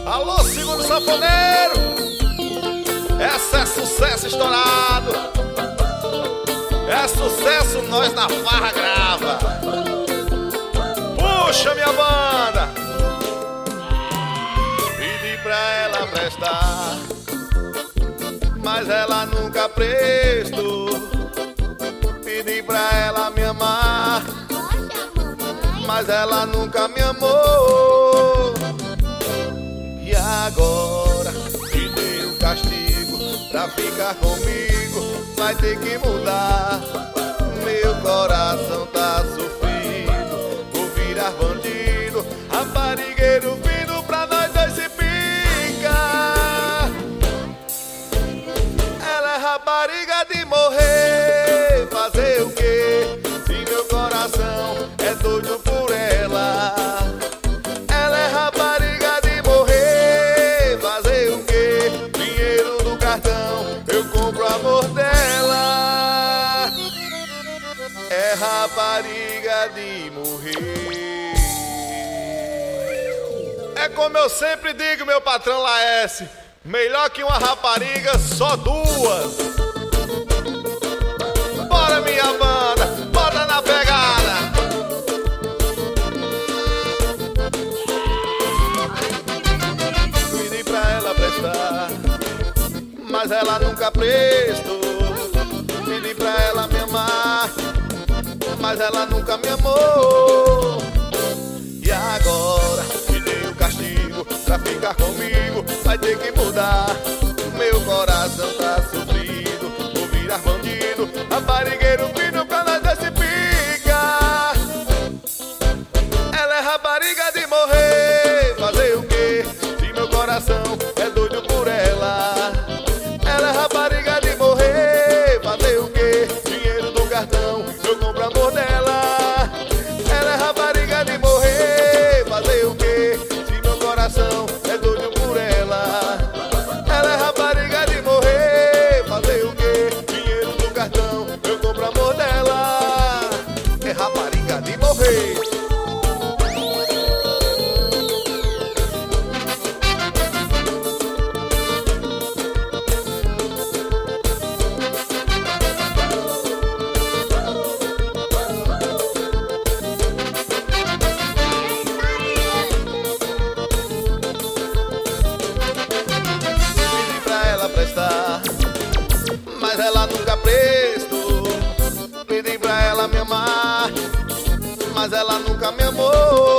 Alô, segundo sanfoneiro, essa é sucesso estourado. É sucesso, nós na farra grava. Puxa minha banda. Pedi pra ela prestar, mas ela nunca prestou. Pedi pra ela me amar, mas ela nunca me amou. E agora me deu castigo pra ficar comigo, vai ter que mudar. Meu coração tá sofrido, vou virar bandido, raparigueiro vindo pra nós dois se pica. Ela é rapariga de morrer, fazer o quê? Se meu coração é doido por ela. Ela é rapariga de morrer, fazer o quê? Dinheiro do cartão, eu compro o amor dela. É rapariga de morrer. É como eu sempre digo, meu patrão Laércio, melhor que uma rapariga, só duas. Bora minha banda, bota na pegada. Pedi pra ela prestar, mas ela nunca prestou. Pedi pra ela me amar, mas ela nunca me amou. E agora me deu castigo pra ficar comigo, vai ter que mudar. Meu coração tá sofrido, vou virar bandido, raparigueiro vindo pra nós desse pica. Ela é rapariga de morrer, fazer o quê? Se meu coração é doido por ela. Ela é rapariga de morrer, fazer o quê? Dinheiro do cartão, eu compro amor dela. Ela é rapariga de morrer, fazer o quê? Se meu coração é doido por ela. Ela é rapariga de morrer, fazer o quê? Dinheiro do cartão, eu compro amor dela. É rapariga de morrer. Mas ela nunca prestou. Pedi pra ela me amar, mas ela nunca me amou.